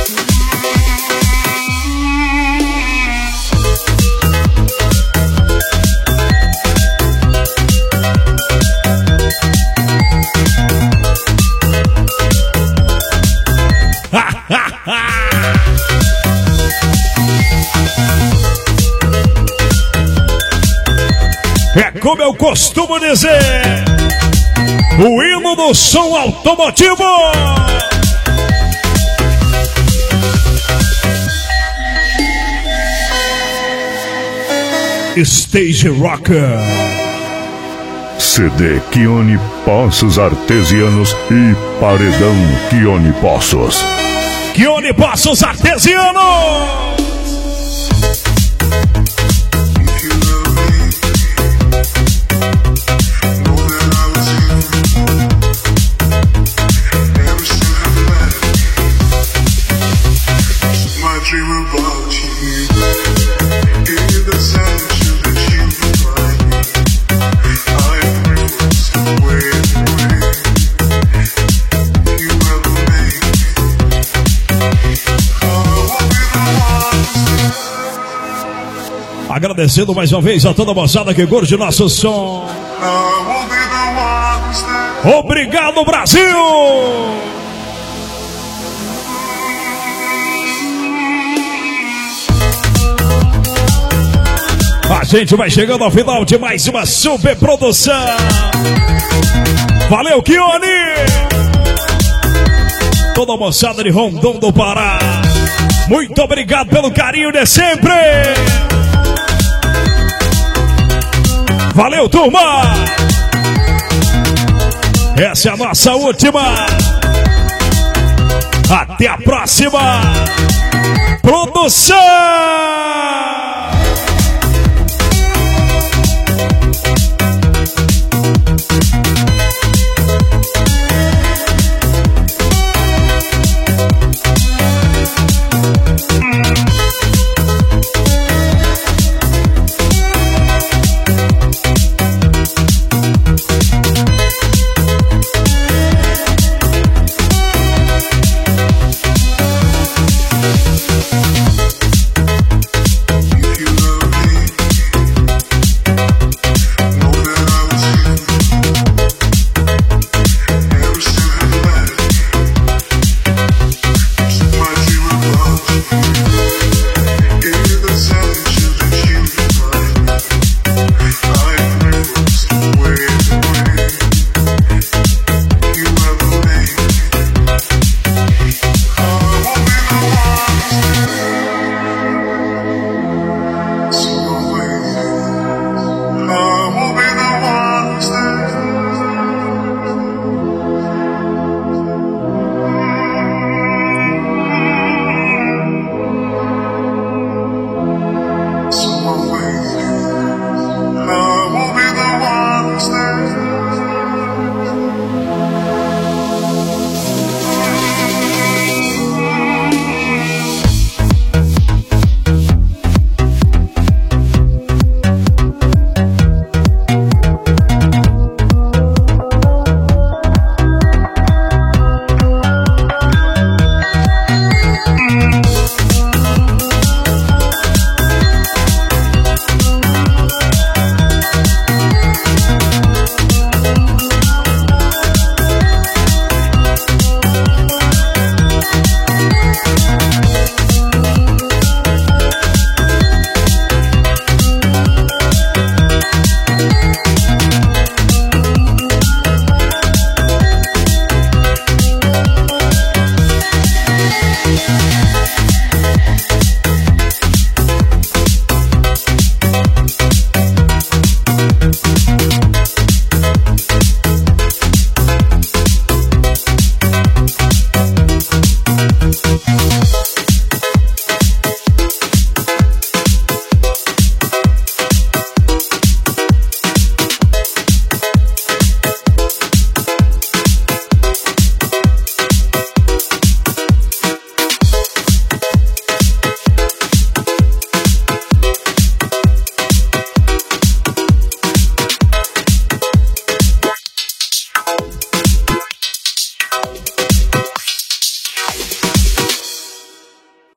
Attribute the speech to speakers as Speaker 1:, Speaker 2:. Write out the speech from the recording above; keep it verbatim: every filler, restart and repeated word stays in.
Speaker 1: É como eu costumo dizer, o hino do som automotivo. Stage Rocker.
Speaker 2: C D Chione Poços Artesianos e Paredão Chione Poços.
Speaker 1: Chione Poços Artesianos. Agradecendo mais uma vez a toda a moçada que curte nosso som. Obrigado, Brasil! A gente vai chegando ao final de mais uma super produção. Valeu, Chione! Toda a moçada de Rondon do Pará, muito obrigado pelo carinho de sempre! Valeu, turma! Essa é a nossa última. Até a próxima produção!